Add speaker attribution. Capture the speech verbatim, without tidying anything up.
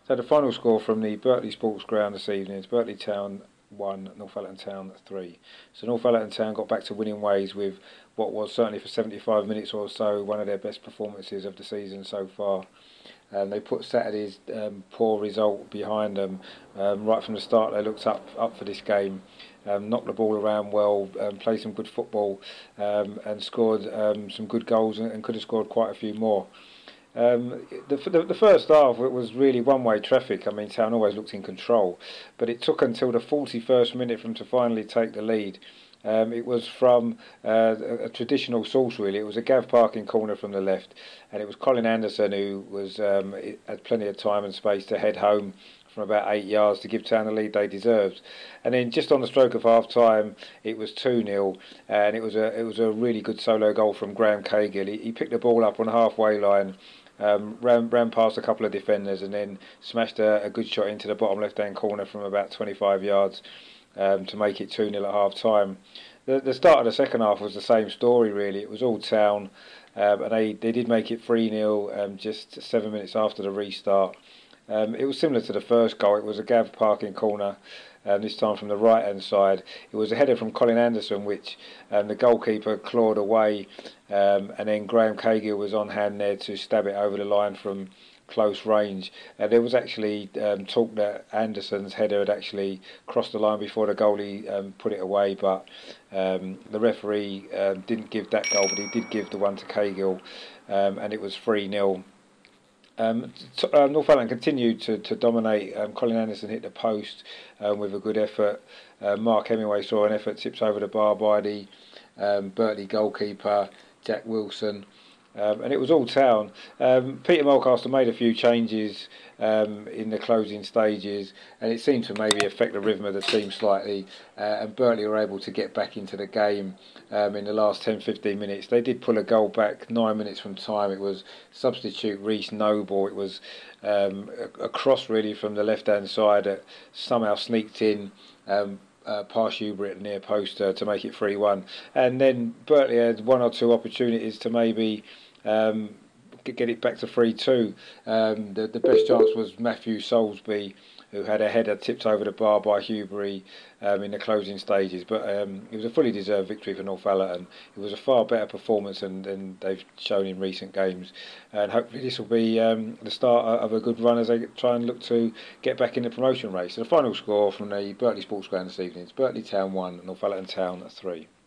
Speaker 1: So the final score from the Berkeley Sports Ground this evening is Berkeley Town one, Northallerton Town three. So Northallerton Town got back to winning ways with what was certainly for seventy-five minutes or so one of their best performances of the season so far. And they put Saturday's um, poor result behind them. Um, right from the start, they looked up up for this game, um, knocked the ball around well, um, played some good football, um, and scored um, some good goals, and, and could have scored quite a few more. Um, the, the the first half it was really one-way traffic. I mean, Town always looked in control, but it took until the forty-first minute for them to finally take the lead. Um, it was from uh, a, a traditional source, really. It was a Gav Parkin corner from the left, and it was Colin Anderson who was um, had plenty of time and space to head home from about eight yards to give Town the lead they deserved. And then just on the stroke of half time, it was two nil, and it was a it was a really good solo goal from Graham Cahill. He, he picked the ball up on the halfway line. Um, ran, ran past a couple of defenders and then smashed a, a good shot into the bottom left-hand corner from about twenty-five yards um, to make it two nil at half-time. The, the start of the second half was the same story, really. It was all Town, um, and they, they did make it three nil um, just seven minutes after the restart. Um, it was similar to the first goal. It was a Gav Parkin corner, um, this time from the right-hand side. It was a header from Colin Anderson, which um, the goalkeeper clawed away, um, and then Graham Cahill was on hand there to stab it over the line from close range. Uh, there was actually um, talk that Anderson's header had actually crossed the line before the goalie um, put it away, but um, the referee um, didn't give that goal, but he did give the one to Cahill, um, and it was three nil. Um, t- uh, Northallerton continued to, to dominate. Um, Colin Anderson hit the post um, with a good effort. Uh, Mark Hemingway saw an effort, tips over the bar by the um, Berkeley goalkeeper, Jack Wilson. Um, and it was all Town. Um, Peter Mulcaster made a few changes um, in the closing stages, and it seemed to maybe affect the rhythm of the team slightly. Uh, and Berkeley were able to get back into the game um, in the last ten fifteen minutes. They did pull a goal back nine minutes from time. It was substitute Reece Noble. It was um, a, a cross really from the left-hand side that somehow sneaked in. Um, Uh, past Hubert at near post uh, to make it three one, and then Berkeley had one or two opportunities to maybe um, get it back to three two. Um, the, the best chance was Matthew Soulsby, who had a header tipped over the bar by Hubery um, in the closing stages, but um, it was a fully deserved victory for Northallerton. It was a far better performance than, than they've shown in recent games, and hopefully this will be um, the start of a good run as they try and look to get back in the promotion race. So the final score from the Berkeley Sports Ground this evening is Berkeley Town one, Northallerton Town three.